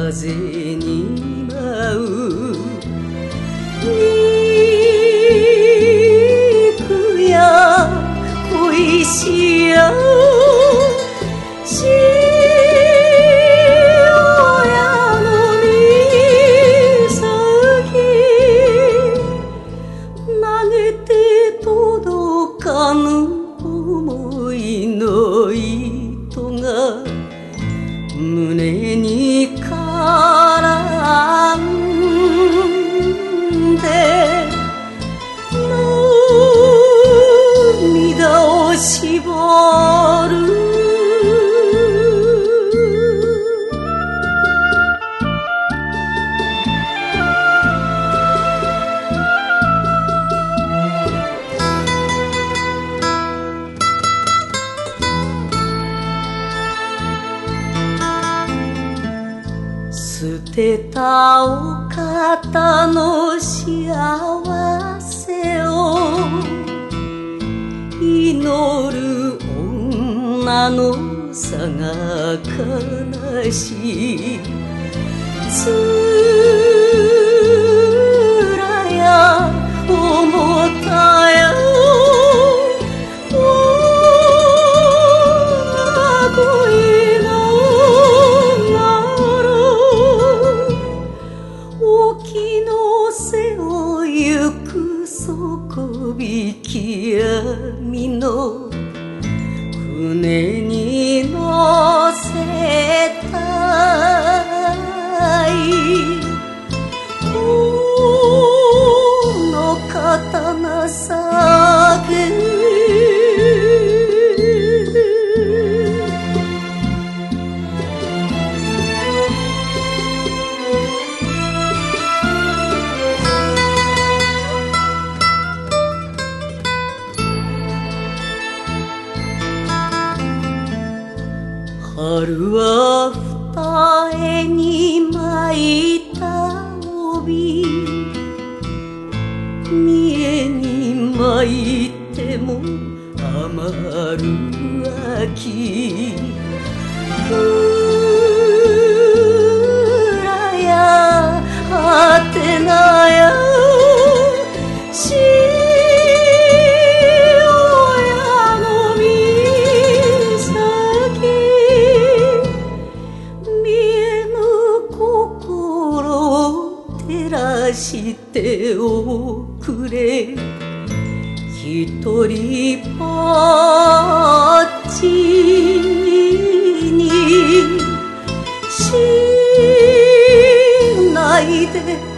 風に舞う肉や恋しや潮やの岬投げて届かぬ想いの糸が胸に絡んで涙を絞る捨てたお方の幸せを祈る女のさが悲しいつらや重たや恋の沖の瀬を行く底引き網の船に乗せたいこの刀さげ春は二重に巻いた帯三重に巻いても余る秋うらや果てなや照らしておくれ一人ぼっちにしないで